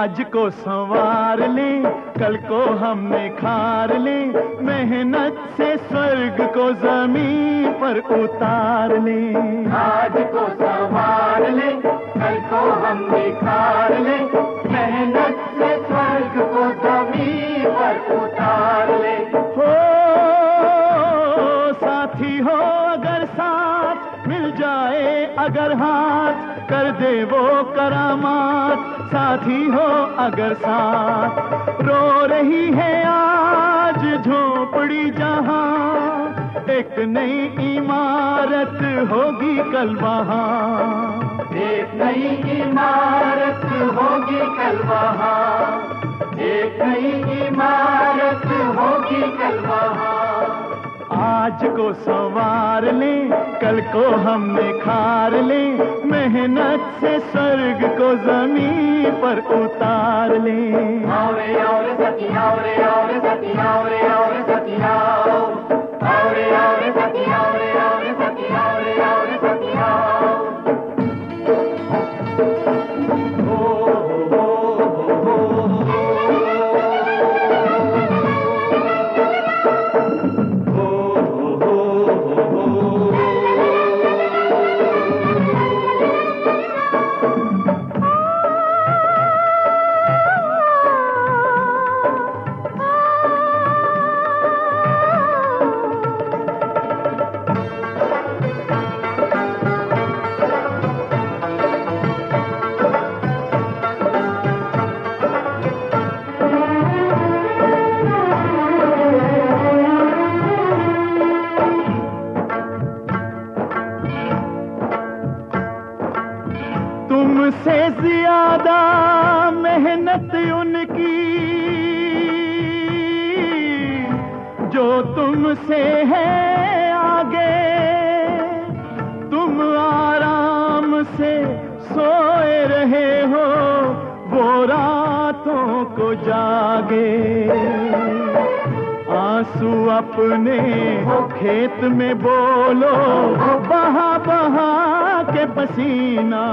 आज को संवार ले, कल को हम निखार ले, मेहनत से स्वर्ग को जमीन पर उतार ले। आज को संवार ले, कल को हम निखार ले, मेहनत से स्वर्ग को जमीन पर उतार ले। हो साथी हो अगर साथ, मिल जाए अगर हाथ, कर दे वो करामात। साथी हो अगर साथ, रो रही है आज झोपड़ी जहां, एक नई इमारत होगी कल वहां। एक नई इमारत होगी कल वहां, एक नई इमारत होगी कल वहां। आज को संवार ले, कल को हम निखार ले, मेहनत से स्वर्ग को जमीन पर उतार ले। औरे औरे सतिया, औरे औरे सतिया, औरे औरे सतिया, औरे औरे सतिया, औरे औरे सतिया, औरे औरे सतिया। तुमसे ज्यादा मेहनत उनकी, जो तुमसे है आगे। तुम आराम से सोए रहे हो, वो रातों को जागे। आंसू अपने खेत में बोलो, बहा बहा के पसीना।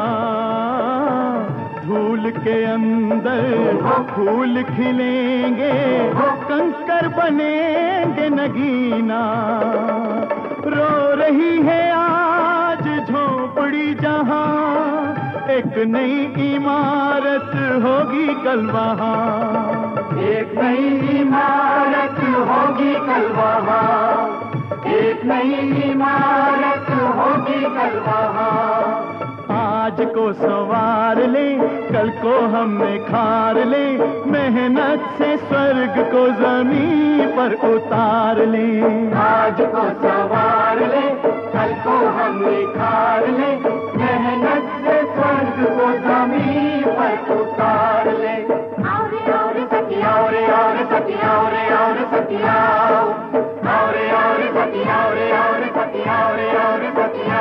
धूल के अंदर फूल खिलेंगे, कंकर बनेंगे नगीना। रो रही है आज झोपड़ी जहां, एक नई इमारत होगी कल वहां। एक नई इमारत होगी कल वहां, एक नई इमारत होगी कल वहां। आज को संवार ले, कल को हम निखार ले, मेहनत से स्वर्ग को जमीन पर उतार ले। आज को संवार ले, कल को हम निखार ले, मेहनत से स्वर्ग को जमीन पर उतार ले। औरे औरे सतिया, औरे औरे सतिया, औरे औरे सतिया, औरे औरे सतिया, औरे औरे सतिया, औरे औरे सतिया।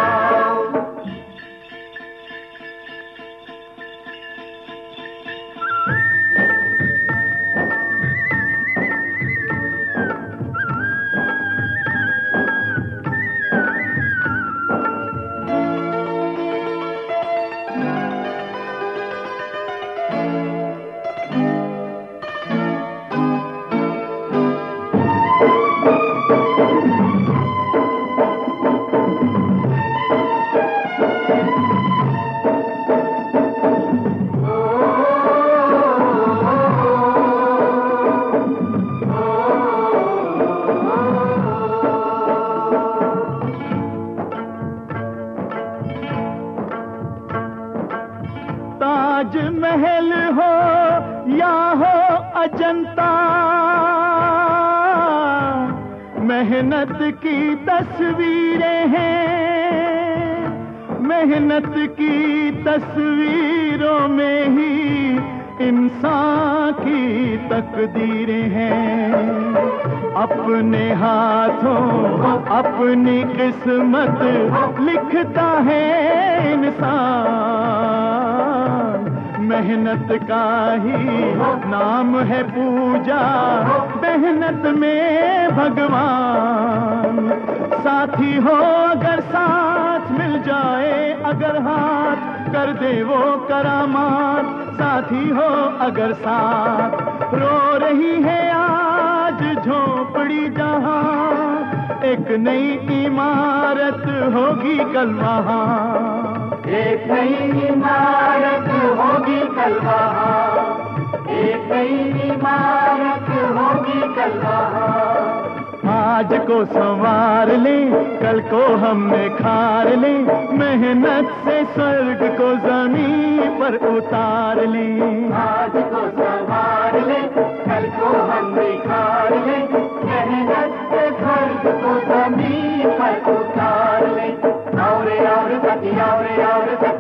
ताजमहल हो या हो अजंता, मेहनत की तस्वीरें हैं। मेहनत की तस्वीरों में ही इंसान की तकदीरें हैं। अपने हाथों अपनी किस्मत लिखता है इंसान। मेहनत का ही नाम है पूजा, मेहनत में भगवान। साथी हो अगर साथ, मिल जाए अगर हाथ, कर दे वो करामात। साथी हो अगर साथ। रो रही है आज झोपड़ी जहां, एक नई इमारत होगी कल वहां। एक नई इमारत होगी कल वहां, एक नई इमारत होगी कल वहां। आज को संवार ले, कल को हम निखार ले, मेहनत से स्वर्ग को जमीन पर उतार ले। आज को संवार ले, कल को हम निखार ले, मेहनत से स्वर्ग को जमीन पर उतार ले। और सखी और सखी